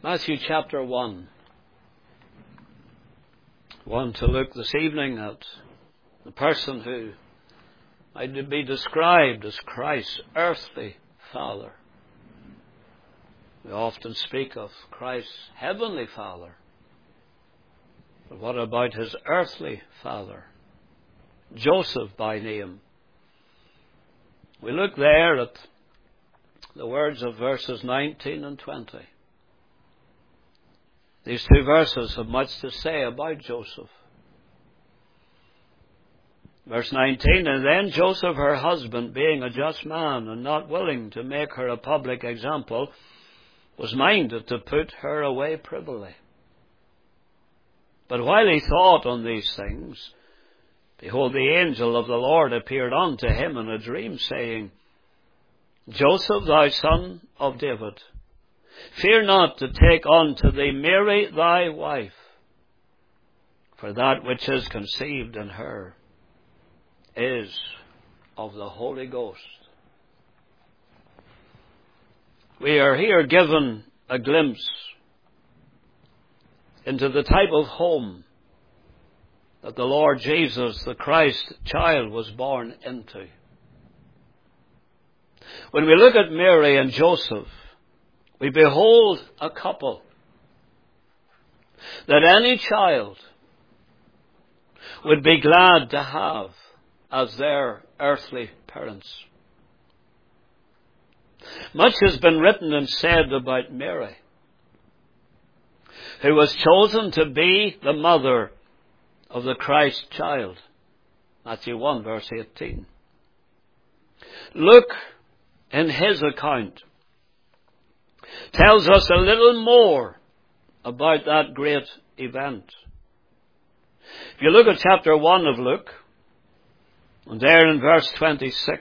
Matthew chapter 1. I want to look this evening at the person who might be described as Christ's earthly Father. We often speak of Christ's heavenly Father. But what about his earthly father? Joseph by name. We look there at the words of verses 19 and 20. These two verses have much to say about Joseph. Verse 19, and then Joseph, her husband, being a just man and not willing to make her a public example, was minded to put her away privily. But while he thought on these things, behold, the angel of the Lord appeared unto him in a dream, saying, Joseph, thou son of David, fear not to take unto thee Mary thy wife, for that which is conceived in her is of the Holy Ghost. We are here given a glimpse into the type of home that the Lord Jesus, the Christ child, was born into. When we look at Mary and Joseph, we behold a couple that any child would be glad to have as their earthly parents. Much has been written and said about Mary, who was chosen to be the mother of the Christ child. Matthew 1 verse 18. Luke, in his account, tells us a little more about that great event. If you look at chapter 1 of Luke, and there in verse 26,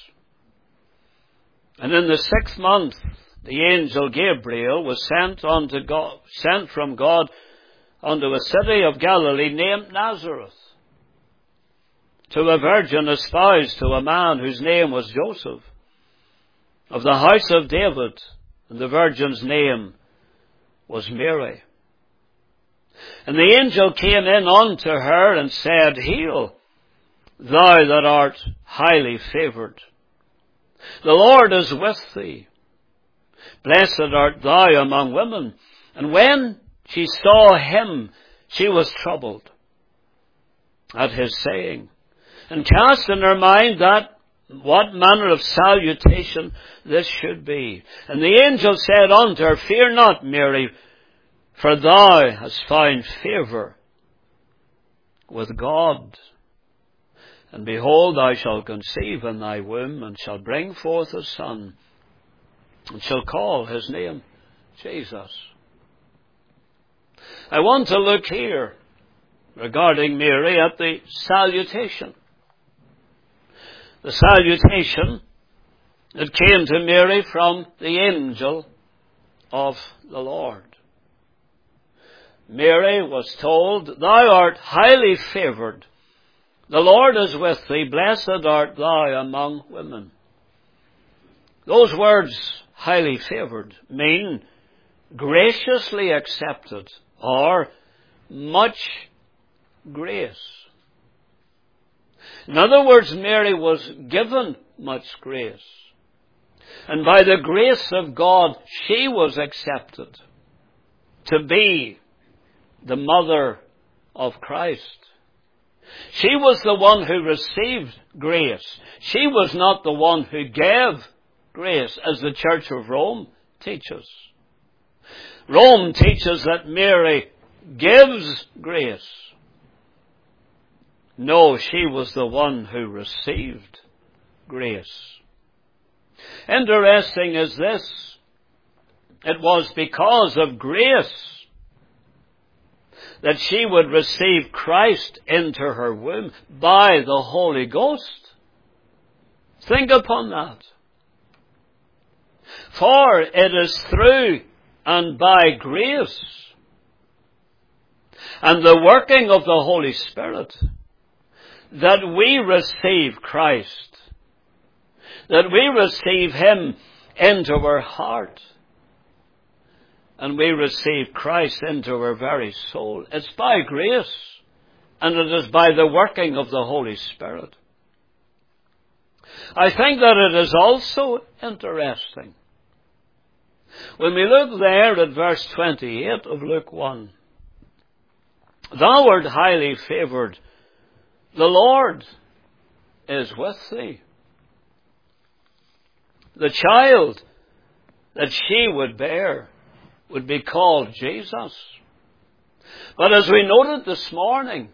and in the 6th month, the angel Gabriel was sent from God unto a city of Galilee named Nazareth, to a virgin espoused to a man whose name was Joseph, of the house of David, and the virgin's name was Mary. And the angel came in unto her and said, Hail, thou that art highly favoured, the Lord is with thee. Blessed art thou among women. And when she saw him, she was troubled at his saying, and cast in her mind that what manner of salutation this should be. And the angel said unto her, Fear not, Mary, for thou hast found favour with God. And behold, thou shalt conceive in thy womb, and shalt bring forth a son, and shall call his name Jesus. I want to look here, regarding Mary, at the salutation. The salutation that came to Mary from the angel of the Lord. Mary was told, Thou art highly favoured. The Lord is with thee. Blessed art thou among women. Those words, highly favoured, mean graciously accepted or much grace. In other words, Mary was given much grace. And by the grace of God, she was accepted to be the mother of Christ. She was the one who received grace. She was not the one who gave grace, as the Church of Rome teaches. Rome teaches that Mary gives grace. No, she was the one who received grace. Interesting is this. It was because of grace that she would receive Christ into her womb by the Holy Ghost. Think upon that. For it is through and by grace and the working of the Holy Spirit that we receive Christ, that we receive Him into our heart. and we receive Christ into our very soul. It's by grace, and it is by the working of the Holy Spirit. I think that it is also interesting when we look there at verse 28 of Luke 1. Thou art highly favoured. The Lord is with thee. The child that she would bear would be called Jesus. But as we noted this morning,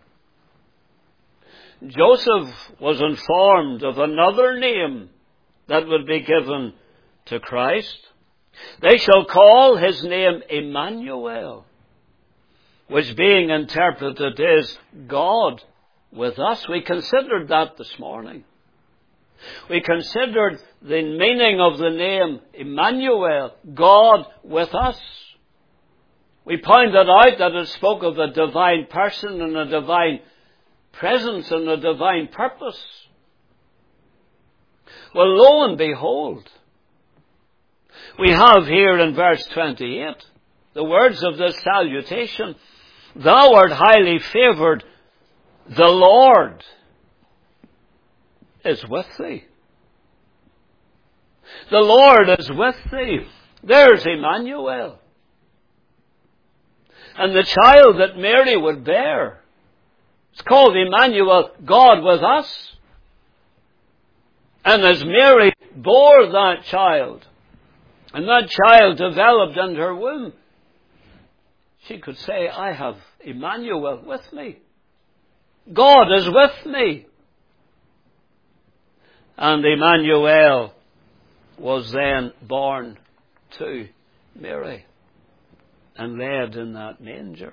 Joseph was informed of another name that would be given to Christ. They shall call his name Emmanuel, which being interpreted is God with us. We considered that this morning. We considered the meaning of the name Emmanuel, God with us. We pointed out that it spoke of a divine person and a divine presence and a divine purpose. Well, lo and behold, we have here in verse 28 the words of this salutation, Thou art highly favoured, the Lord is with thee. The Lord is with thee. There's Emmanuel. And the child that Mary would bear, it's called Emmanuel, God with us. And as Mary bore that child, and that child developed in her womb, she could say, I have Emmanuel with me. God is with me. And Emmanuel was then born to Mary and laid in that manger.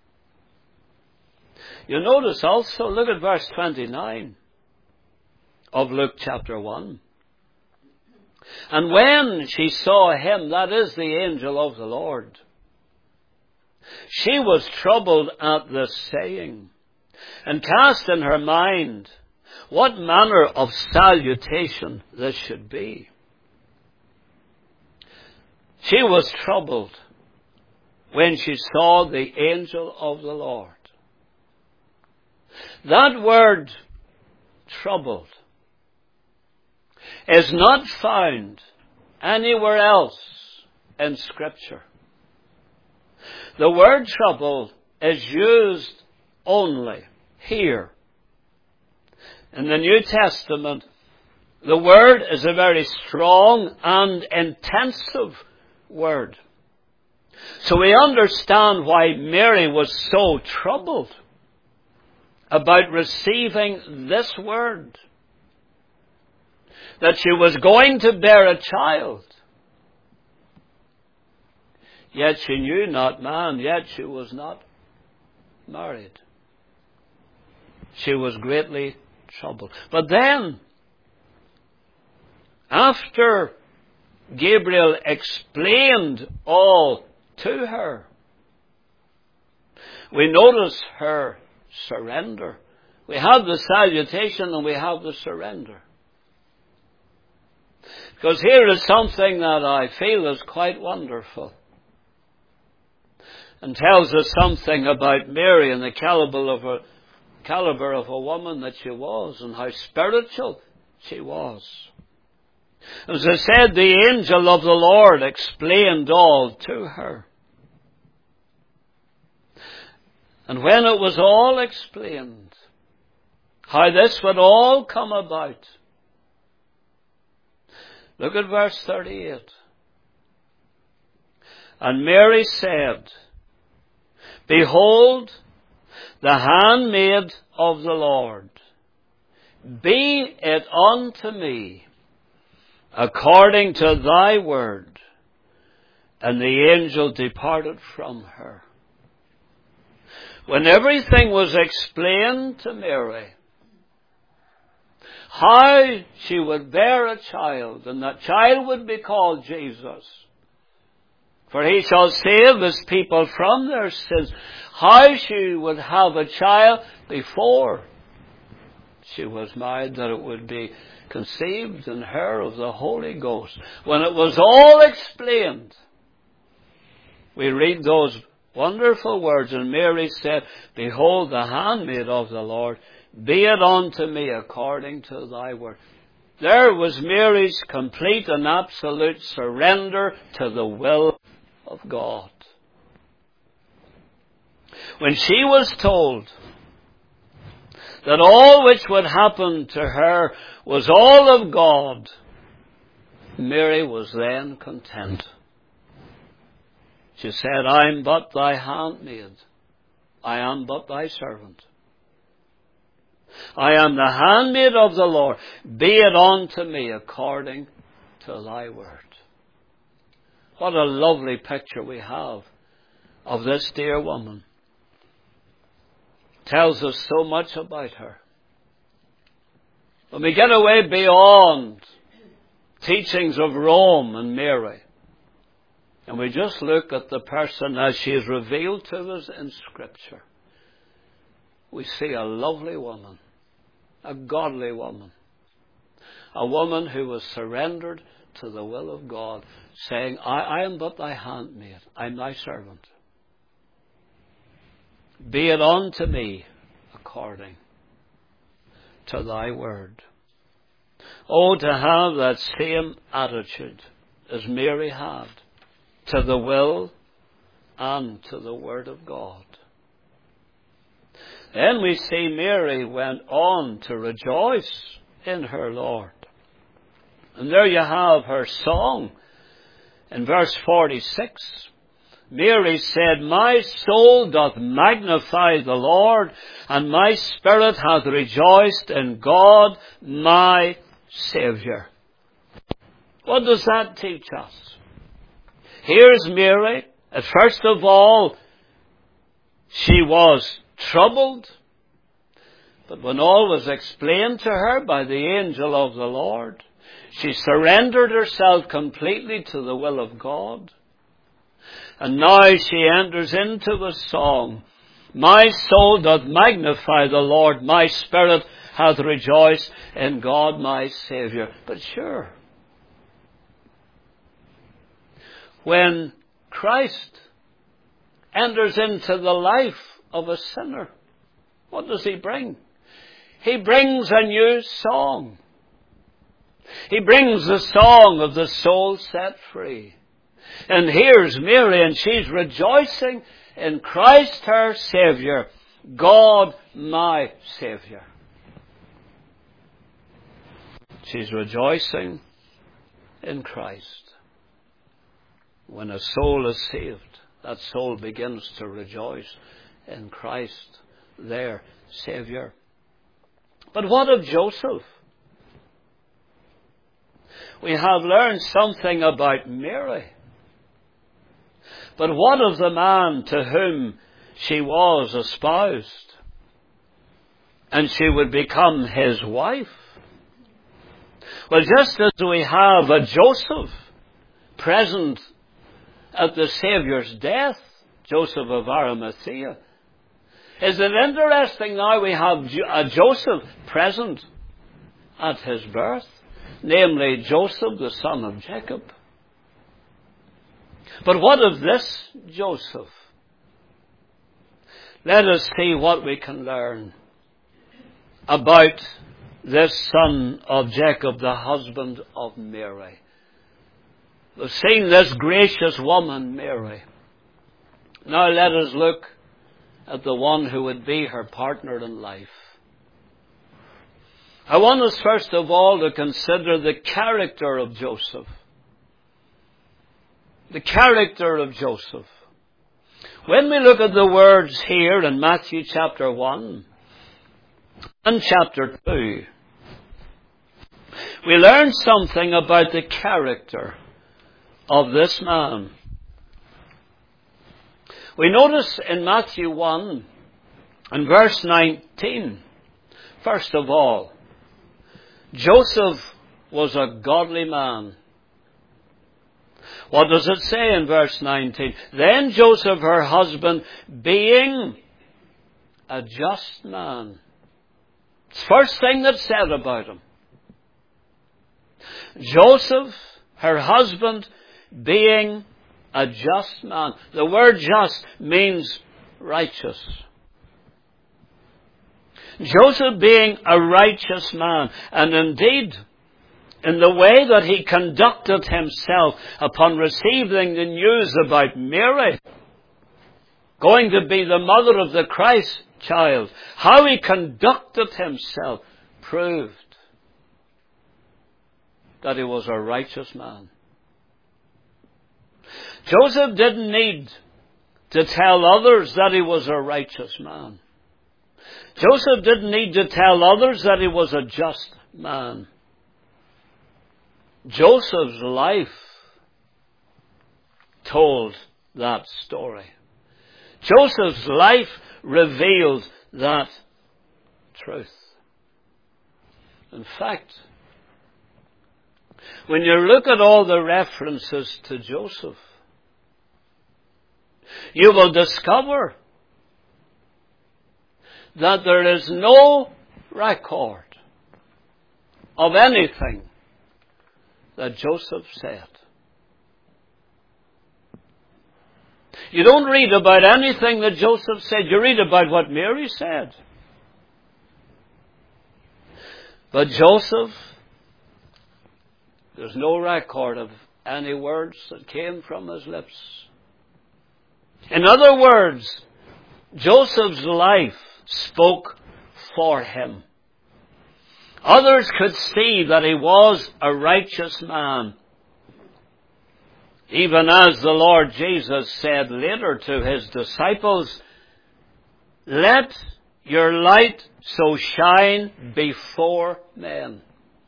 You notice also, look at verse 29 of Luke chapter 1. And when she saw him, that is the angel of the Lord, she was troubled at this saying, and cast in her mind what manner of salutation this should be. She was troubled when she saw the angel of the Lord. That word, troubled, is not found anywhere else in Scripture. The word troubled is used only here. In the New Testament, the word is a very strong and intensive word. So we understand why Mary was so troubled about receiving this word, that she was going to bear a child. Yet she knew not man, yet she was not married. She was greatly troubled. But then, after Gabriel explained all to her, we notice her surrender. We have the salutation and we have the surrender. Because here is something that I feel is quite wonderful, and tells us something about Mary and the caliber of a woman that she was, and how spiritual she was. As I said, the angel of the Lord explained all to her. And when it was all explained, how this would all come about, look at verse 38. And Mary said, Behold, the handmaid of the Lord, be it unto me according to thy word. And the angel departed from her. When everything was explained to Mary, how she would bear a child, and that child would be called Jesus, for he shall save his people from their sins. How she would have a child before she was married, that it would be conceived in her of the Holy Ghost. When it was all explained, we read those wonderful words, and Mary said, Behold the handmaid of the Lord, be it unto me according to thy word. There was Mary's complete and absolute surrender to the will of God. When she was told that all which would happen to her was all of God, Mary was then content. She said, I am but thy handmaid. I am but thy servant. I am the handmaid of the Lord. Be it unto me according to thy word. What a lovely picture we have of this dear woman. Tells us so much about her. When we get away beyond teachings of Rome and Mary, and we just look at the person as she is revealed to us in Scripture, we see a lovely woman, a godly woman, a woman who was surrendered to the will of God, saying, I am but thy handmaid, I am thy servant. Be it unto me according to thy word. Oh, to have that same attitude as Mary had to the will and to the word of God. Then we see Mary went on to rejoice in her Lord. And there you have her song in verse 46. Mary said, My soul doth magnify the Lord, and my spirit hath rejoiced in God my Saviour. What does that teach us? Here's Mary. First of all, she was troubled. But when all was explained to her by the angel of the Lord, she surrendered herself completely to the will of God. And now she enters into a song. My soul doth magnify the Lord, my spirit hath rejoiced in God my Saviour. But sure, when Christ enters into the life of a sinner, what does he bring? He brings a new song. He brings the song of the soul set free. And here's Mary, and she's rejoicing in Christ her Saviour, God my Saviour. She's rejoicing in Christ. When a soul is saved, that soul begins to rejoice in Christ, their Saviour. But what of Joseph? We have learned something about Mary. But what of the man to whom she was espoused, and she would become his wife? Well, just as we have a Joseph present at the Saviour's death, Joseph of Arimathea, is it interesting now we have a Joseph present at his birth, namely Joseph, the son of Jacob. But what of this Joseph? Let us see what we can learn about this son of Jacob, the husband of Mary. We've seen this gracious woman, Mary. Now let us look at the one who would be her partner in life. I want us first of all to consider the character of Joseph. The character of Joseph. When we look at the words here in Matthew chapter 1 and chapter 2, we learn something about the character of this man. We notice in Matthew 1 and verse 19, first of all, Joseph was a godly man. What does it say in verse 19? Then Joseph, her husband, being a just man. It's the first thing that's said about him. Joseph, her husband, being a just man. The word just means righteous. Joseph being a righteous man, and indeed, in the way that he conducted himself upon receiving the news about Mary, going to be the mother of the Christ child, how he conducted himself proved that he was a righteous man. Joseph didn't need to tell others that he was a righteous man. Joseph didn't need to tell others that he was a just man. Joseph's life told that story. Joseph's life revealed that truth. In fact, when you look at all the references to Joseph, you will discover that there is no record of anything that Joseph said. You don't read about anything that Joseph said. You read about what Mary said. But Joseph, there's no record of any words that came from his lips. In other words, Joseph's life spoke for him. Others could see that he was a righteous man. Even as the Lord Jesus said later to his disciples, "Let your light so shine before men,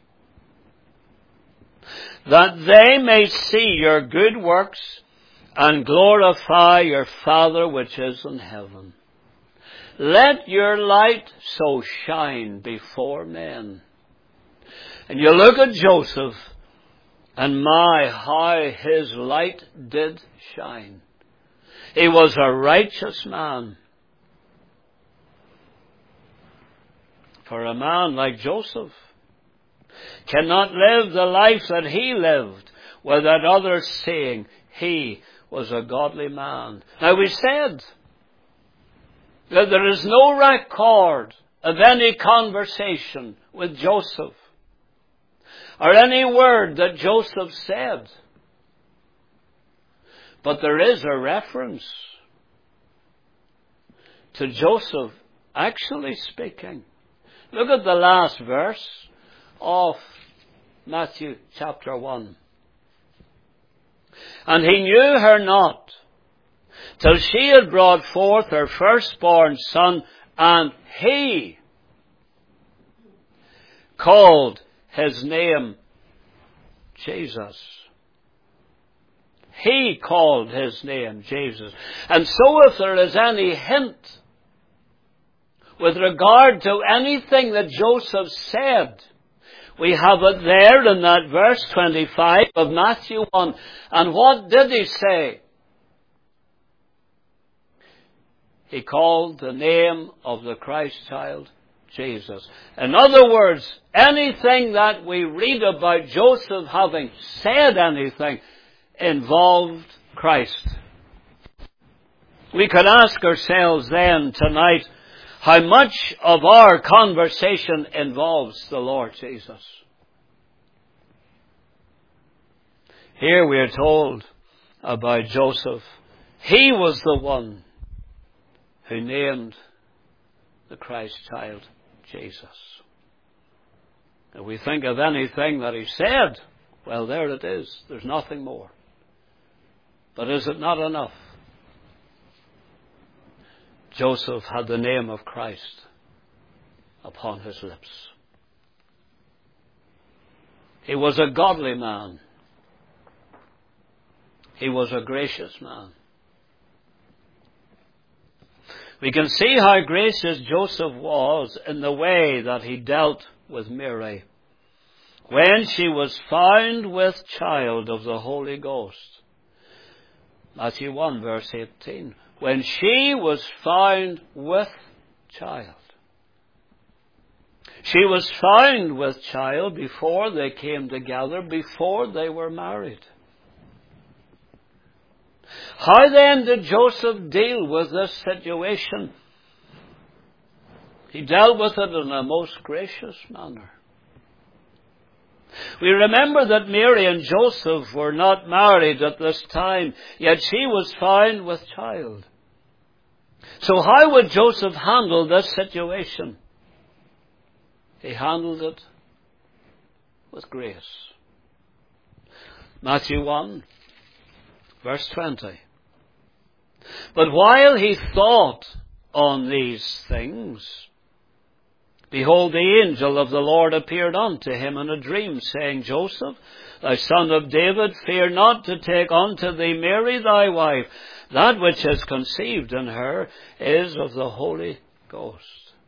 that they may see your good works and glorify your Father which is in heaven." Let your light so shine before men. And you look at Joseph, and my, how his light did shine. He was a righteous man. For a man like Joseph cannot live the life that he lived without others saying he was a godly man. Now we said that there is no record of any conversation with Joseph or any word that Joseph said. But there is a reference to Joseph actually speaking. Look at the last verse of Matthew chapter 1. "And he knew her not, till she had brought forth her firstborn son, and he called his name Jesus." He called his name Jesus. And so if there is any hint with regard to anything that Joseph said, we have it there in that verse 25 of Matthew 1. And what did he say? He called the name of the Christ child Jesus. In other words, anything that we read about Joseph having said anything involved Christ. We could ask ourselves then tonight, how much of our conversation involves the Lord Jesus? Here we are told about Joseph. He was the one who named the Christ child Jesus. If we think of anything that he said, well, there it is. There's nothing more. But is it not enough? Joseph had the name of Christ upon his lips. He was a godly man. He was a gracious man. We can see how gracious Joseph was in the way that he dealt with Mary when she was found with child of the Holy Ghost. Matthew 1 verse 18. When she was found with child. She was found with child before they came together, before they were married. How then did Joseph deal with this situation? He dealt with it in a most gracious manner. We remember that Mary and Joseph were not married at this time, yet she was found with child. So how would Joseph handle this situation? He handled it with grace. Matthew 1, verse 20. But while he thought on these things, behold, the angel of the Lord appeared unto him in a dream, saying, Joseph, thou son of David, fear not to take unto thee Mary thy wife. That which is conceived in her is of the Holy Ghost.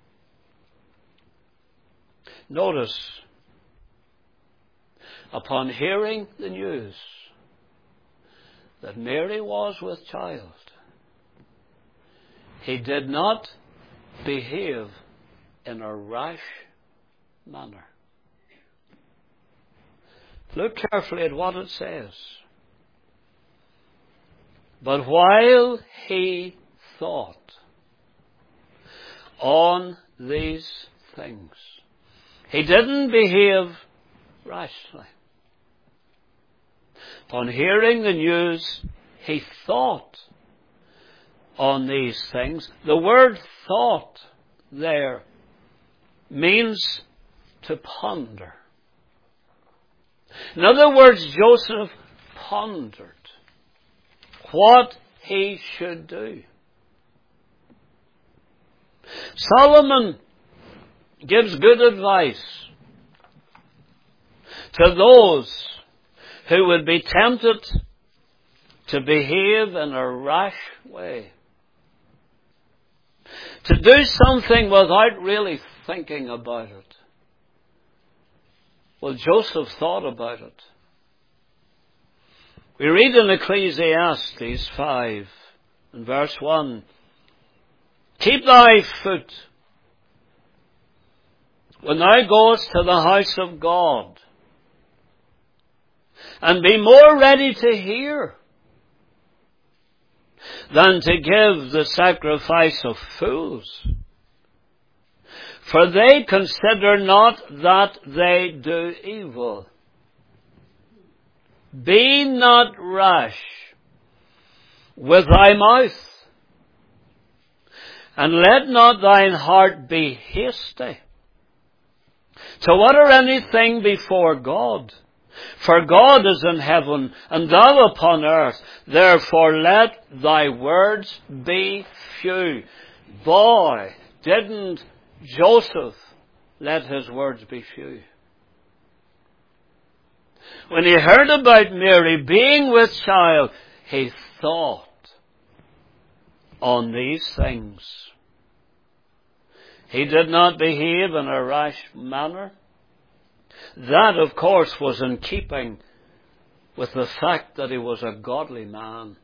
Notice, upon hearing the news that Mary was with child, he did not behave in a rash manner. Look carefully at what it says. But while he thought on these things, he didn't behave rashly. On hearing the news, he thought on these things. The word thought there means to ponder. In other words, Joseph pondered what he should do. Solomon gives good advice to those who would be tempted to behave in a rash way, to do something without really thinking about it. Well, Joseph thought about it. We read in Ecclesiastes 5 and verse 1, keep thy foot when thou goest to the house of God, and be more ready to hear than to give the sacrifice of fools. For they consider not that they do evil. Be not rash with thy mouth, and let not thine heart be hasty to utter anything before God. For God is in heaven, and thou upon earth. Therefore let thy words be few. Boy, didn't Joseph let his words be few. When he heard about Mary being with child, he thought on these things. He did not behave in a rash manner. That, of course, was in keeping with the fact that he was a godly man.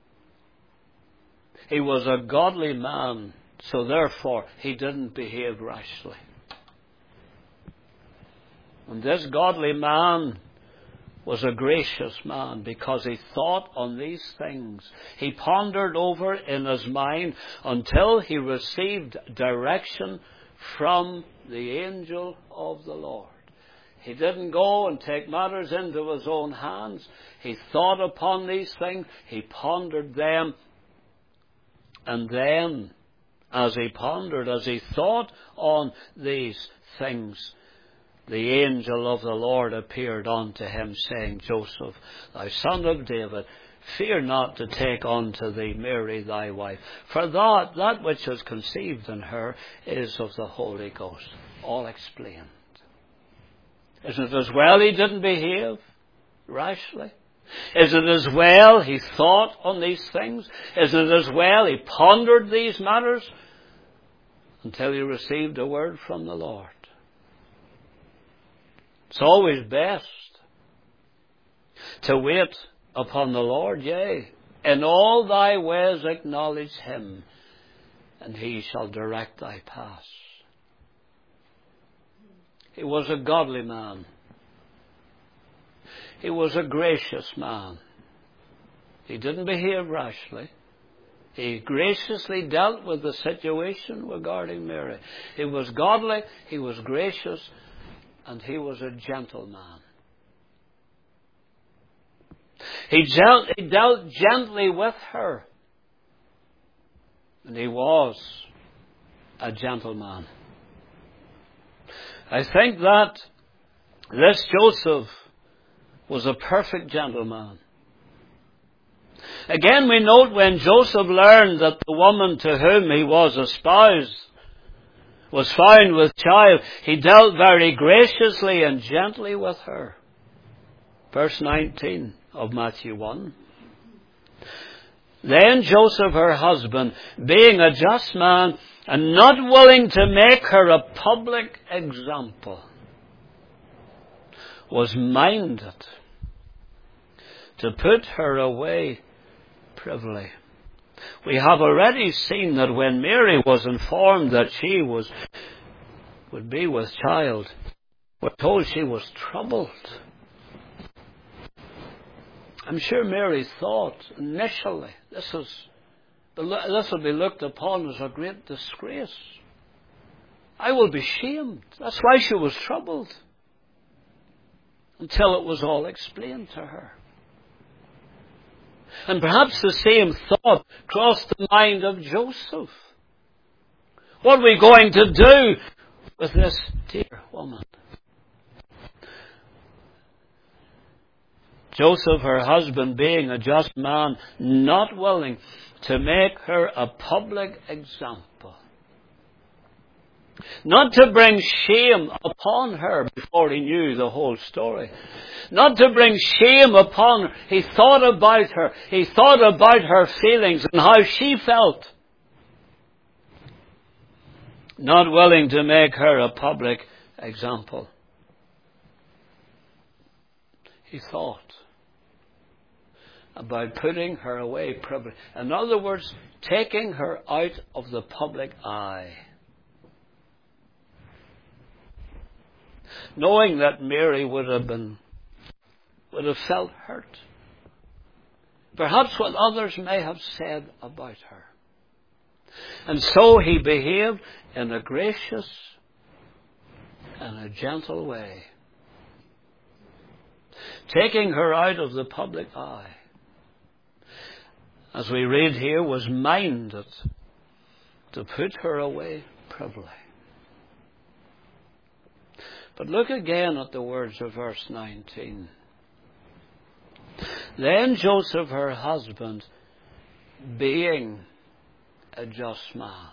He was a godly man, so therefore he didn't behave rashly. And this godly man was a gracious man because he thought on these things. He pondered over in his mind until he received direction from the angel of the Lord. He didn't go and take matters into his own hands. He thought upon these things. He pondered them. And then, as he pondered, as he thought on these things, the angel of the Lord appeared unto him, saying, Joseph, thou son of David, fear not to take unto thee Mary thy wife, for that which is conceived in her is of the Holy Ghost. All explained. Isn't it as well he didn't behave rashly? Is it as well he thought on these things? Is it as well he pondered these matters until he received a word from the Lord? It's always best to wait upon the Lord, yea, in all thy ways acknowledge him, and he shall direct thy paths. He was a godly man. He was a gracious man. He didn't behave rashly. He graciously dealt with the situation regarding Mary. He was godly, he was gracious, and he was a gentleman. He dealt gently with her. And he was a gentleman. I think that this Joseph was a perfect gentleman. Again, we note when Joseph learned that the woman to whom he was espoused was found with child, he dealt very graciously and gently with her. Verse 19 of Matthew 1. Then Joseph, her husband, being a just man and not willing to make her a public example, was minded to put her away privily. We have already seen that when Mary was informed that she would be with child, we're told she was troubled. I'm sure Mary thought initially, this will be looked upon as a great disgrace. I will be shamed. That's why she was troubled. Until it was all explained to her. And perhaps the same thought crossed the mind of Joseph. What are we going to do with this dear woman? Joseph, her husband, being a just man, not willing to make her a public example. Not to bring shame upon her before he knew the whole story. Not to bring shame upon her. He thought about her. He thought about her feelings and how she felt. Not willing to make her a public example. He thought about putting her away privily. In other words, taking her out of the public eye. Knowing that Mary would have felt hurt. Perhaps what others may have said about her. And so he behaved in a gracious and a gentle way. Taking her out of the public eye. As we read here, was minded to put her away privily. But look again at the words of verse 19. Then Joseph, her husband, being a just man.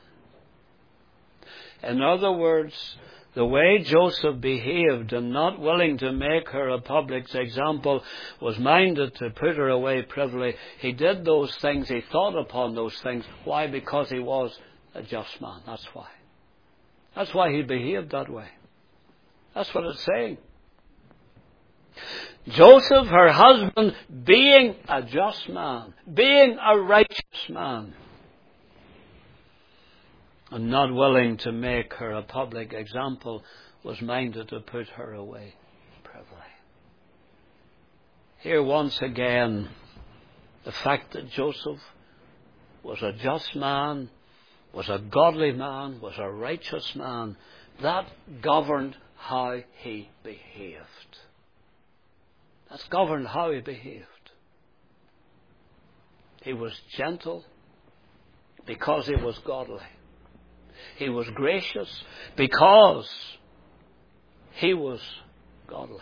In other words, the way Joseph behaved and not willing to make her a public example, was minded to put her away privily. He did those things, he thought upon those things. Why? Because he was a just man. That's why. That's why he behaved that way. That's what it's saying. Joseph, her husband, being a just man, being a righteous man, and not willing to make her a public example, was minded to put her away privily. Here once again, the fact that Joseph was a just man, was a godly man, was a righteous man, that governed how he behaved. That's governed how he behaved. He was gentle because he was godly. He was gracious because he was godly.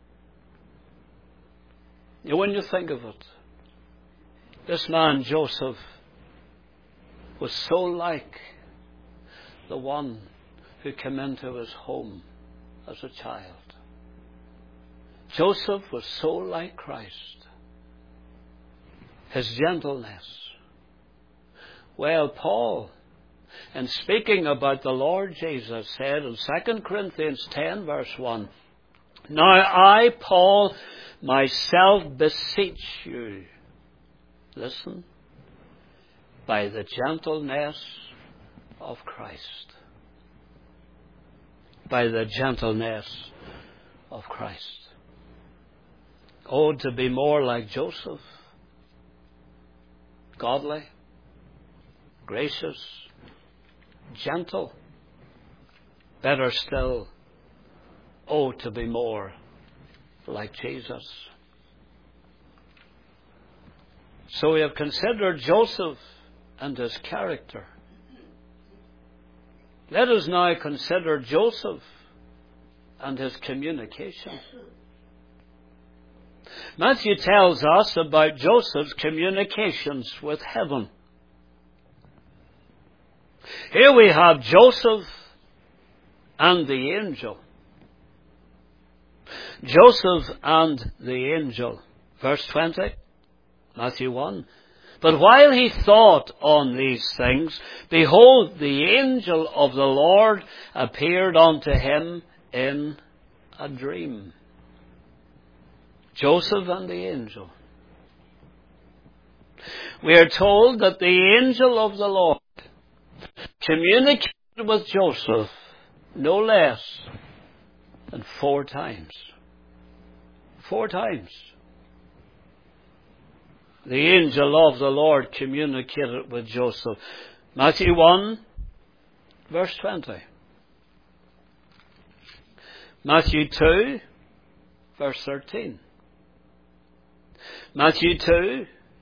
When you think of it, this man Joseph was so like the one who came into his home as a child. Joseph was so like Christ. His gentleness. Well, Paul, in speaking about the Lord Jesus, said in 2 Corinthians 10 verse 1, "Now I, Paul, myself beseech you," listen, "by the gentleness of Christ." By the gentleness of Christ. Oh, to be more like Joseph. godly, gracious, gentle. Better still, oh, to be more like Jesus. So we have considered Joseph and his character. Let us now consider Joseph and his communication. Matthew tells us about Joseph's communications with heaven. Here we have Joseph and the angel. Joseph and the angel. Verse 20, Matthew 1. But while he thought on these things, behold, the angel of the Lord appeared unto him in a dream. Joseph and the angel. We are told that the angel of the Lord communicated with Joseph no less than 4 times. 4 times. The angel of the Lord communicated with Joseph. Matthew 1, verse 20. Matthew 2, verse 13. Matthew 2,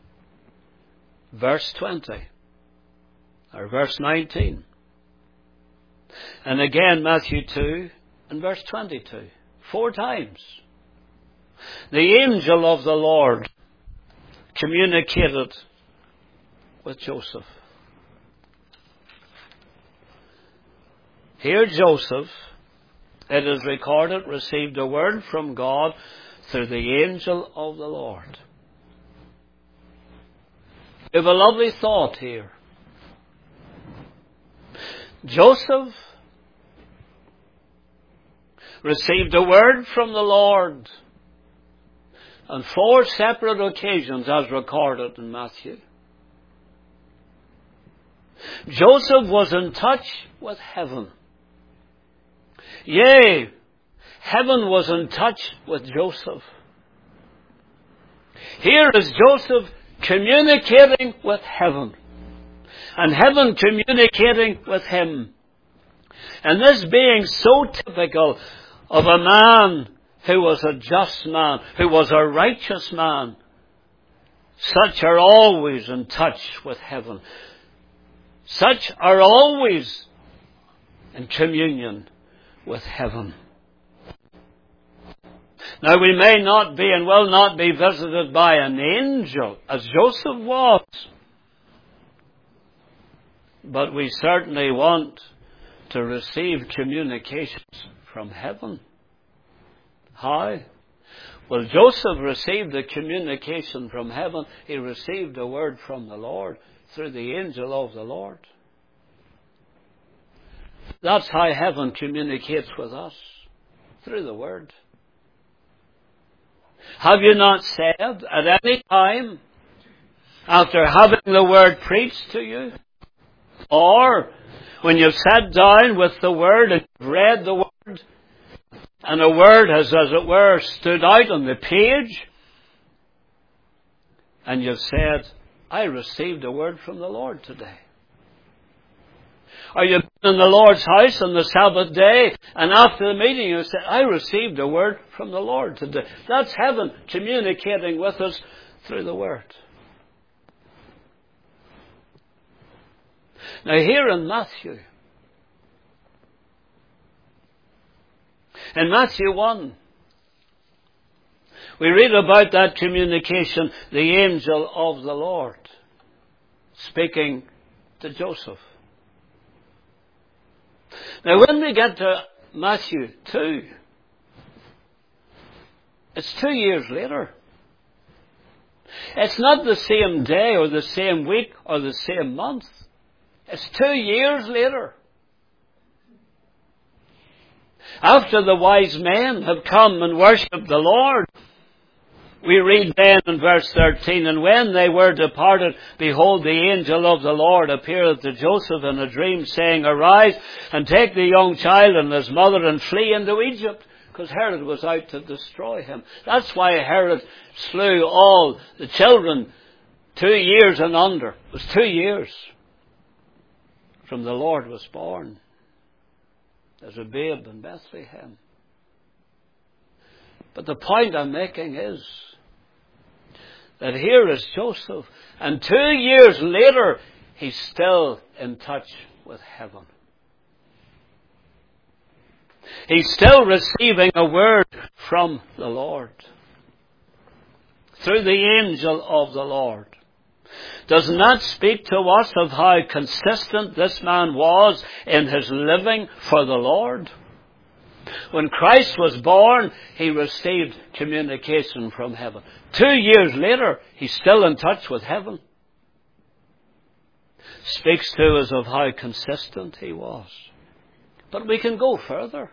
verse 20. Or verse 19. And again Matthew 2 and verse 22. 4 times. The angel of the Lord communicated with Joseph. Here Joseph, it is recorded, received a word from God through the angel of the Lord. We have a lovely thought here. Joseph received a word from the Lord on 4 separate occasions as recorded in Matthew. Joseph was in touch with heaven. Yea, heaven was in touch with Joseph. Here is Joseph communicating with heaven, and heaven communicating with him. And this being so typical of a man who was a just man, who was a righteous man, such are always in touch with heaven. Such are always in communion with heaven. Now we may not be and will not be visited by an angel, as Joseph was. But we certainly want to receive communications from heaven. How? Well, Joseph received a communication from heaven. He received a word from the Lord through the angel of the Lord. That's how heaven communicates with us, through the word. Have you not said at any time, after having the word preached to you, or when you've sat down with the word and read the word, and a word has, as it were, stood out on the page, and you've said, I received a word from the Lord today. Or you've been in the Lord's house on the Sabbath day, and after the meeting you said, I received a word from the Lord today. That's heaven communicating with us through the word. Now here in Matthew 1, we read about that communication, the angel of the Lord speaking to Joseph. Now when we get to Matthew 2, it's 2 years later. It's not the same day or the same week or the same month. It's 2 years later. After the wise men have come and worshipped the Lord, we read then in verse 13, and when they were departed, behold, the angel of the Lord appeared to Joseph in a dream, saying, Arise and take the young child and his mother and flee into Egypt, because Herod was out to destroy him. That's why Herod slew all the children 2 years and under. It was 2 years from the Lord was born as a babe in Bethlehem. But the point I'm making is that here is Joseph, and 2 years later, he's still in touch with heaven. He's still receiving a word from the Lord through the angel of the Lord. Doesn't that speak to us of how consistent this man was in his living for the Lord? When Christ was born, he received communication from heaven. 2 years later, he's still in touch with heaven. Speaks to us of how consistent he was. But we can go further.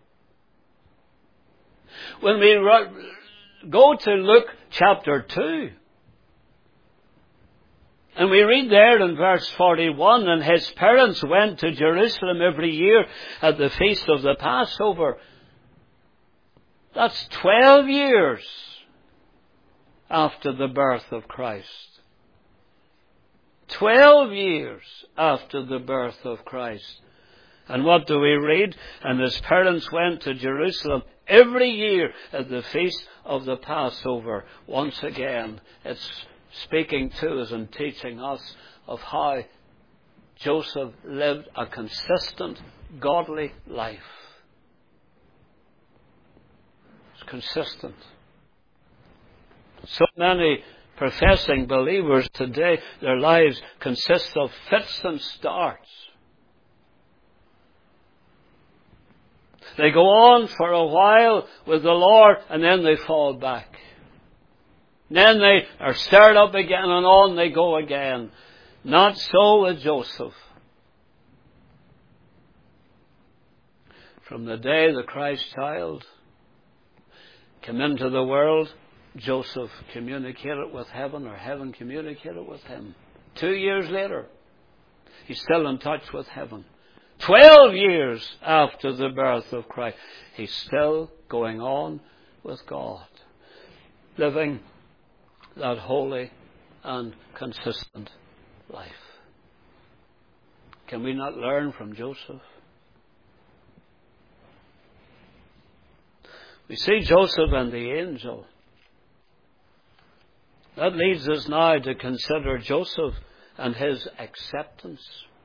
When we go to Luke chapter 2, and we read there in verse 41, and his parents went to Jerusalem every year at the feast of the Passover. That's 12 years after the birth of Christ. 12 years after the birth of Christ. And what do we read? And his parents went to Jerusalem every year at the feast of the Passover. Once again, it's speaking to us and teaching us of how Joseph lived a consistent, godly life. It's consistent. So many professing believers today, their lives consist of fits and starts. They go on for a while with the Lord, and then they fall back. Then they are stirred up again, and on they go again. Not so with Joseph. From the day the Christ child came into the world, Joseph communicated with heaven, or heaven communicated with him. 2 years later, he's still in touch with heaven. 12 years after the birth of Christ, he's still going on with God, living that holy and consistent life. Can we not learn from Joseph? We see Joseph and the angel. That leads us now to consider Joseph and his acceptance.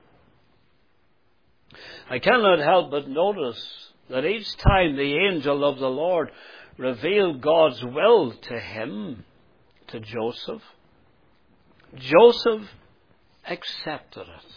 I cannot help but notice that each time the angel of the Lord revealed God's will to him, to Joseph, Joseph accepted it.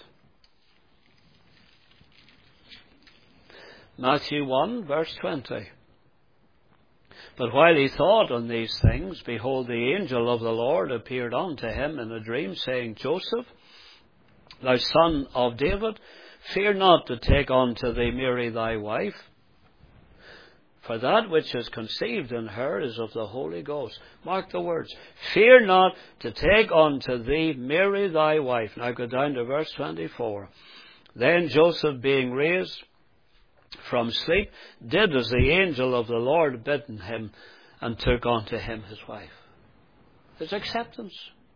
Matthew 1, verse 20. But while he thought on these things, behold, the angel of the Lord appeared unto him in a dream, saying, Joseph, thou son of David, fear not to take unto thee Mary thy wife, for that which is conceived in her is of the Holy Ghost. Mark the words. Fear not to take unto thee Mary thy wife. Now go down to verse 24. Then Joseph, being raised from sleep, did as the angel of the Lord bidden him, and took unto him his wife. His acceptance.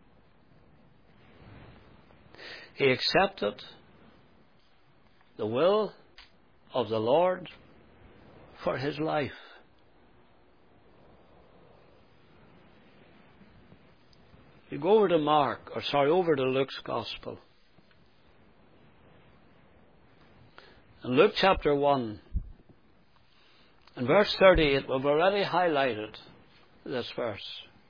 He accepted the will of the Lord for his life. You go over to over to Luke's Gospel. In Luke chapter 1, in verse 38, we've already highlighted this verse.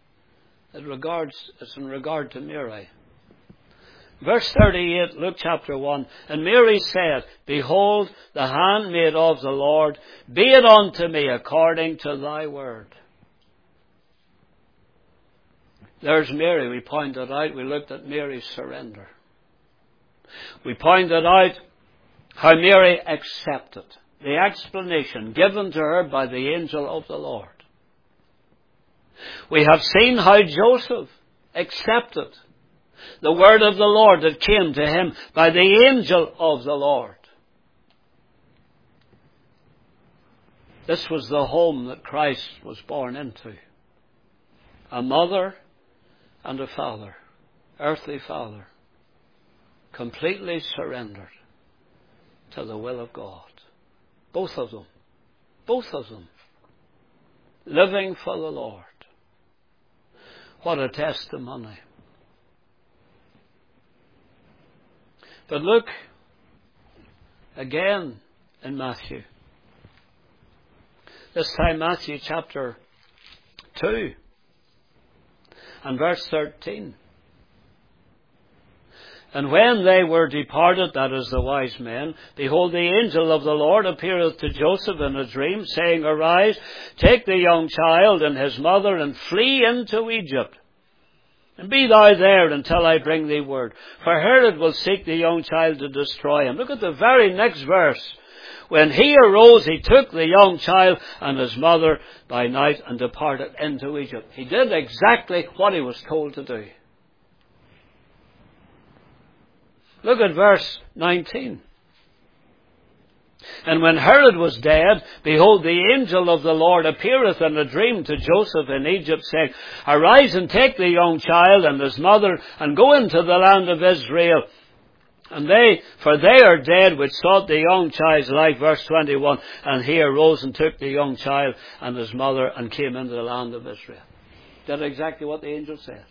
It's in regard to Mary. Verse 38, Luke chapter 1, and Mary said, Behold, the handmaid of the Lord, be it unto me according to thy word. There's Mary. We pointed out, we looked at Mary's surrender. We pointed out how Mary accepted the explanation given to her by the angel of the Lord. We have seen how Joseph accepted the word of the Lord that came to him by the angel of the Lord. This was the home that Christ was born into. A mother and a father. earthly father, completely surrendered to the will of God. Both of them. Both of them. Living for the Lord. What a testimony. But look again in Matthew. This time Matthew chapter 2 and verse 13. And when they were departed, that is the wise men, behold, the angel of the Lord appeareth to Joseph in a dream, saying, Arise, take the young child and his mother, and flee into Egypt. And be thou there until I bring thee word. For Herod will seek the young child to destroy him. Look at the very next verse. When he arose, he took the young child and his mother by night and departed into Egypt. He did exactly what he was told to do. Look at verse 19. And when Herod was dead, behold, the angel of the Lord appeareth in a dream to Joseph in Egypt, saying, Arise and take the young child and his mother, and go into the land of Israel. For they are dead which sought the young child's life. Verse 21. And he arose and took the young child and his mother, and came into the land of Israel. Did exactly what the angel said.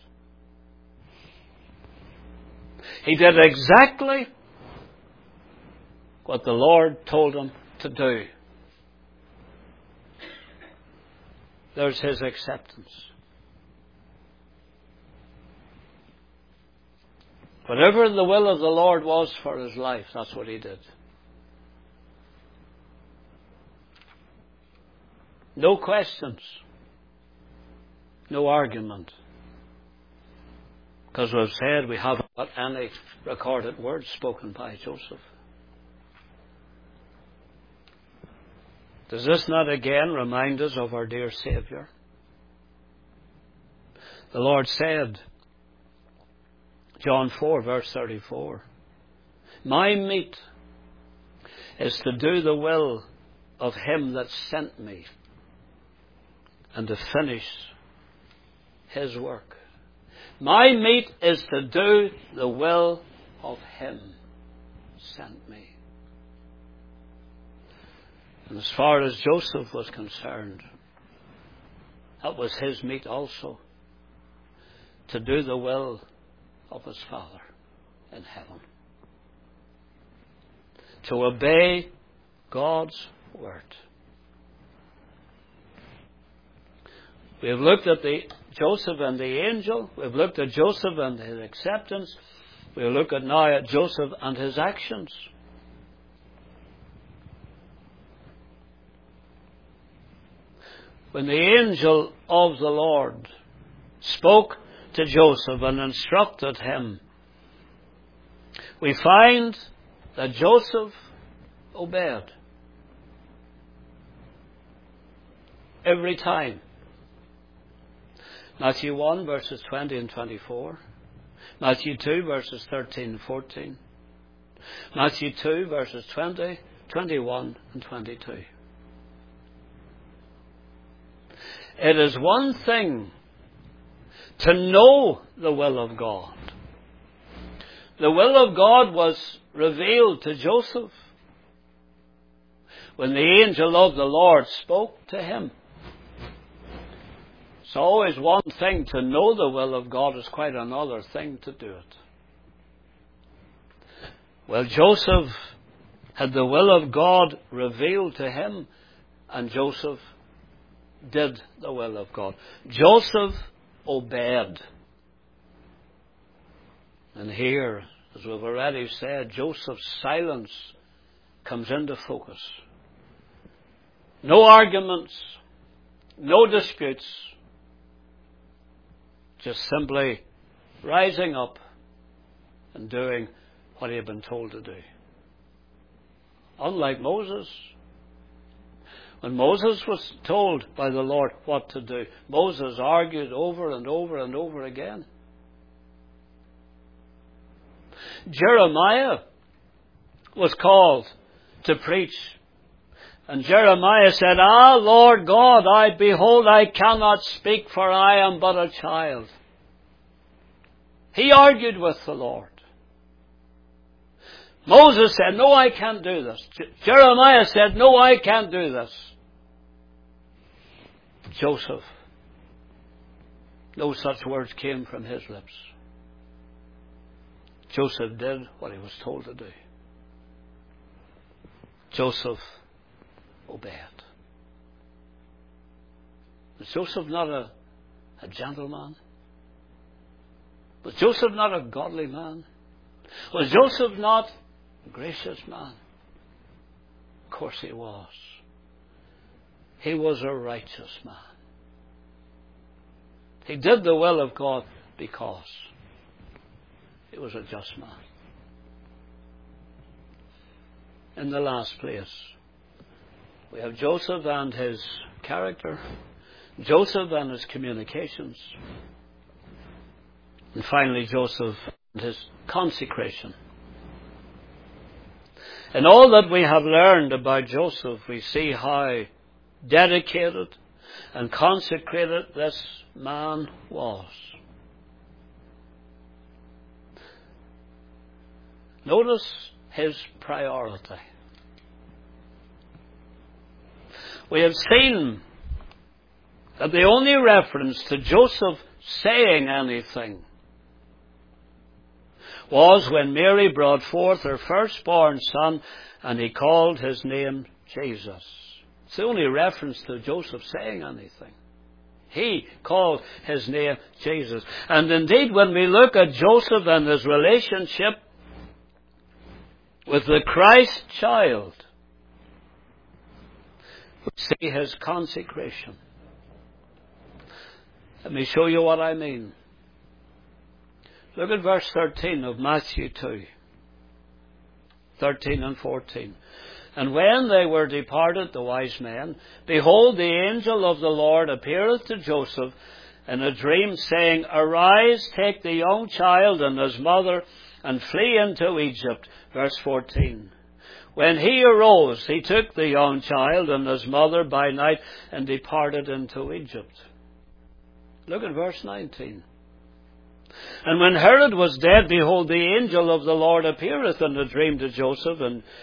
He did exactly what the Lord told him to do. There's his acceptance. Whatever the will of the Lord was for his life, that's what he did. No questions. No argument. Because we've said we haven't got any recorded words spoken by Joseph. Does this not again remind us of our dear Saviour? The Lord said, John 4 verse 34, My meat is to do the will of him that sent me, and to finish his work. My meat is to do the will of him sent me. And as far as Joseph was concerned, that was his meat also, to do the will of his Father in heaven. To obey God's word. We have looked at Joseph and the angel. We've looked at Joseph and his acceptance. We'll look at now at Joseph and his actions. When the angel of the Lord spoke to Joseph and instructed him, we find that Joseph obeyed. Every time. Matthew 1 verses 20 and 24. Matthew 2 verses 13 and 14. Matthew 2 verses 20, 21 and 22. It is one thing to know the will of God. The will of God was revealed to Joseph when the angel of the Lord spoke to him. It's always one thing to know the will of God, is quite another thing to do it. Well, Joseph had the will of God revealed to him, and Joseph did the will of God. Joseph obeyed. And here, as we've already said, Joseph's silence comes into focus. No arguments, no disputes, just simply rising up and doing what he had been told to do. Unlike Moses. When Moses was told by the Lord what to do, Moses argued over and over and over again. Jeremiah was called to preach. And Jeremiah said, Ah, Lord God, behold, I cannot speak, for I am but a child. He argued with the Lord. Moses said, no, I can't do this. Jeremiah said, no, I can't do this. Joseph, no such words came from his lips. Joseph did what he was told to do. Joseph obeyed. Was Joseph not a gentleman? Was Joseph not a godly man? Was Joseph not a gracious man? Of course he was. He was a righteous man. He did the will of God because he was a just man. In the last place, we have Joseph and his character, Joseph and his communications, and finally Joseph and his consecration. In all that we have learned about Joseph, we see how dedicated and consecrated this man was. Notice his priority. We have seen that the only reference to Joseph saying anything was when Mary brought forth her firstborn son, and he called his name Jesus. It's the only reference to Joseph saying anything. He called his name Jesus. And indeed, when we look at Joseph and his relationship with the Christ child, we see his consecration. Let me show you what I mean. Look at verse 13 of Matthew 2. 13 and 14. And when they were departed, the wise men, behold, the angel of the Lord appeareth to Joseph in a dream, saying, Arise, take the young child and his mother, and flee into Egypt. Verse 14. When he arose, he took the young child and his mother by night, and departed into Egypt. Look at verse 19. And when Herod was dead, behold, the angel of the Lord appeareth in a dream to Joseph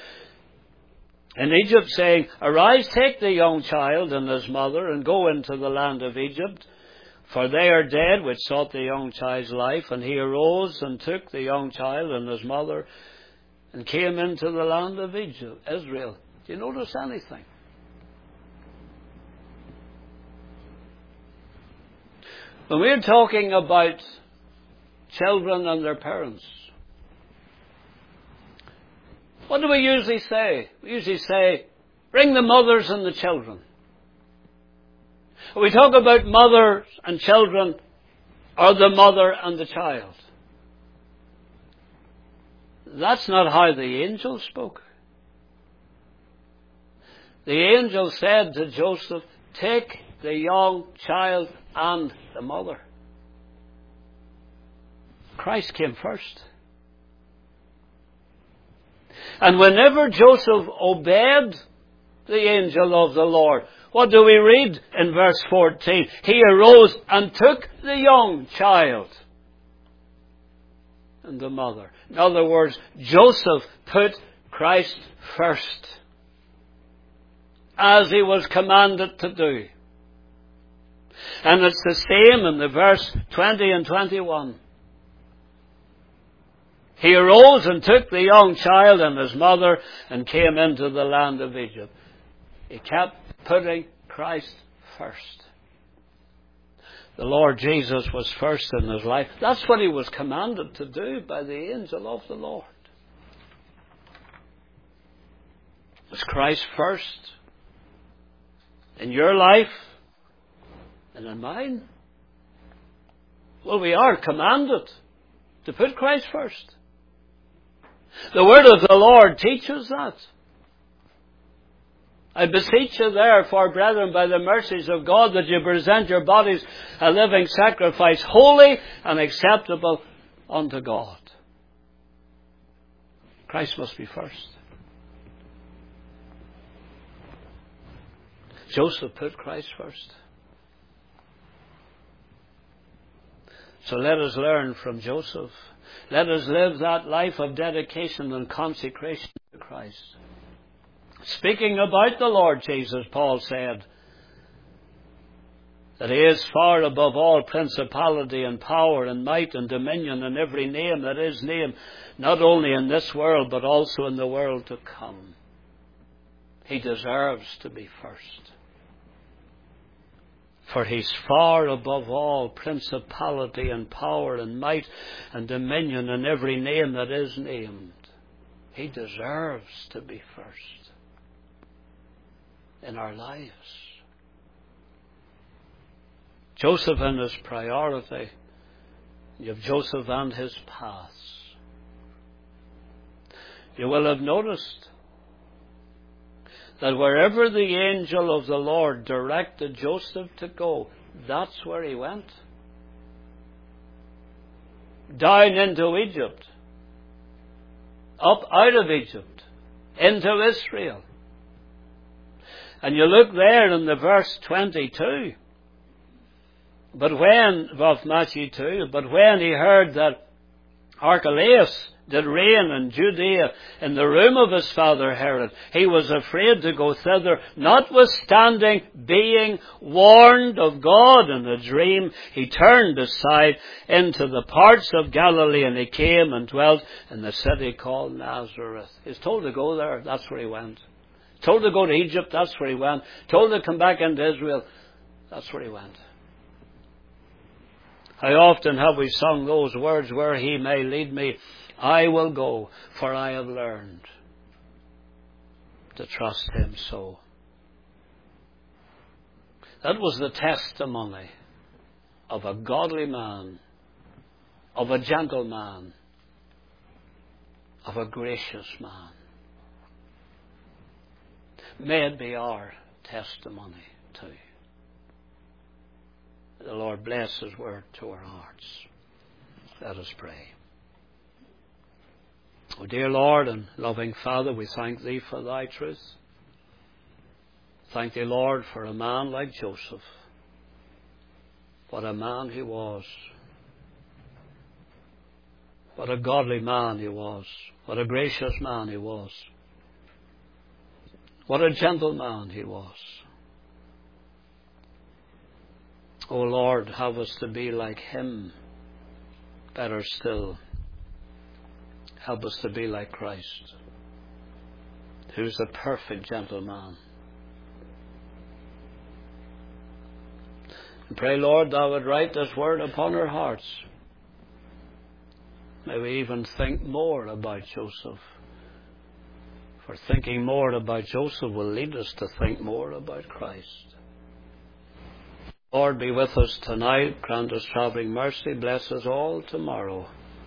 in Egypt, saying, Arise, take the young child and his mother, and go into the land of Egypt, for they are dead which sought the young child's life. And he arose and took the young child and his mother, and came into the land of Egypt, Israel. Do you notice anything? When we're talking about children and their parents, what do we usually say? We usually say, bring the mothers and the children. When we talk about mothers and children, or the mother and the child. That's not how the angel spoke. The angel said to Joseph, take the young child and the mother. Christ came first. And whenever Joseph obeyed the angel of the Lord, what do we read in verse 14? He arose and took the young child and the mother. In other words, Joseph put Christ first, as he was commanded to do. And it's the same in the verse 20 and 21. He arose and took the young child and his mother and came into the land of Egypt. He kept putting Christ first. The Lord Jesus was first in his life. That's what he was commanded to do by the angel of the Lord. Was Christ first in your life and in mine? Well, we are commanded to put Christ first. The word of the Lord teaches that. I beseech you therefore, brethren, by the mercies of God, that you present your bodies a living sacrifice, holy and acceptable unto God. Christ must be first. Joseph put Christ first. So let us learn from Joseph. Let us live that life of dedication and consecration to Christ. Speaking about the Lord Jesus, Paul said that He is far above all principality and power and might and dominion and every name that is named, not only in this world but also in the world to come. He deserves to be first. For He's far above all principality and power and might and dominion and every name that is named. He deserves to be first in our lives. Joseph and his priority. You have Joseph and his paths. You will have noticed that wherever the angel of the Lord directed Joseph to go, that's where he went. Down into Egypt. Up out of Egypt. Into Israel. And you look there in the verse 22. Of Matthew 2, but when he heard that Archelaus did reign in Judea in the room of his father Herod, he was afraid to go thither, notwithstanding being warned of God in a dream. He turned aside into the parts of Galilee, and he came and dwelt in the city called Nazareth. He's told to go there, that's where he went. Told to go to Egypt, that's where he went. Told to come back into Israel, that's where he went. How often have we sung those words, where He may lead me, I will go, for I have learned to trust Him so. That was the testimony of a godly man, of a gentle man, of a gracious man. May it be our testimony too. The Lord bless His word to our hearts. Let us pray. O dear Lord and loving Father, we thank Thee for Thy truth. Thank Thee, Lord, for a man like Joseph. What a man he was. What a godly man he was. What a gracious man he was. What a gentle man he was. O Lord, help us to be like Him. Better still, help us to be like Christ, who's a perfect gentleman. And pray, Lord, Thou would write this word upon our hearts. May we even think more about Joseph. For thinking more about Joseph will lead us to think more about Christ. Lord, be with us tonight. Grant us travelling mercy. Bless us all tomorrow.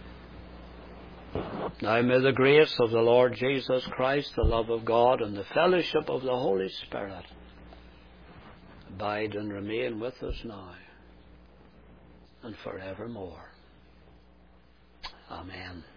Now may the grace of the Lord Jesus Christ, the love of God, and the fellowship of the Holy Spirit abide and remain with us now and forevermore. Amen.